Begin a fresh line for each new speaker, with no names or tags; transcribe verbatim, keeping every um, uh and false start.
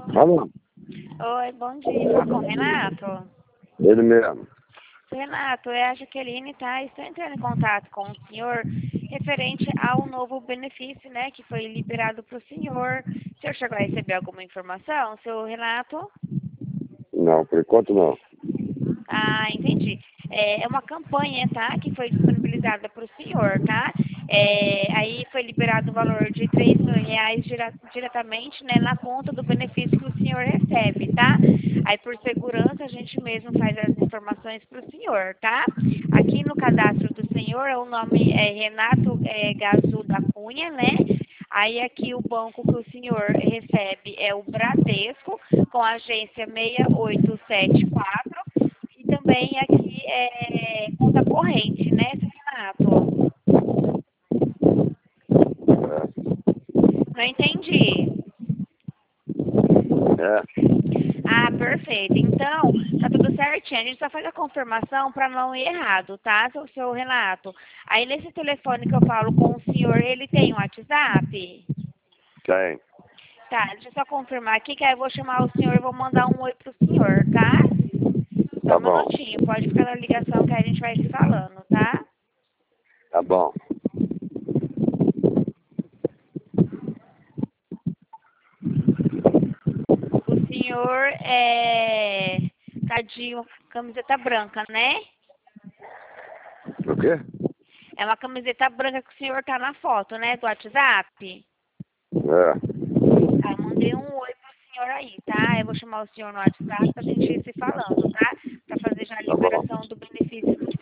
Alô?
Oi, bom dia. Fala com o Renato.
Ele mesmo.
Renato, é a Jaqueline, tá? Estou entrando em contato com o senhor referente ao novo benefício, né, que foi liberado para o senhor. O senhor chegou a receber alguma informação, seu Renato?
Não, por enquanto não.
Ah, entendi. É é uma campanha, tá? Que foi disponibilizada para o senhor, tá? É, aí foi liberado o valor de três mil reais dira- diretamente, né, na conta do benefício que o senhor recebe, tá? Aí, por segurança, a gente mesmo faz as informações para o senhor, tá? Aqui no cadastro do senhor, o nome é Renato é, Gazu da Cunha, né? Aí aqui o banco que o senhor recebe é o Bradesco, com a agência seis oito sete quatro. E também aqui é conta corrente, né, seu Renato? Não entendi.
É.
Ah, perfeito. Então, tá tudo certinho. A gente só faz a confirmação para não ir errado, tá, seu, seu Renato? Aí nesse telefone que eu falo com o senhor, ele tem um WhatsApp?
Tem.
Tá, deixa eu só confirmar aqui, que aí eu vou chamar o senhor e vou mandar um oi pro senhor, tá? Só
Tá
um
bom.
minutinho, pode ficar na ligação que a gente vai se falando, tá?
Tá bom.
O senhor é tá de camiseta branca, né?
O quê?
É uma camiseta branca que o senhor tá na foto, né? Do WhatsApp.
É.
Tá, eu mandei um oi pro senhor aí, tá? Eu vou chamar o senhor no WhatsApp pra gente ir se falando, tá? Pra fazer já a
Tá bom.
liberação do benefício do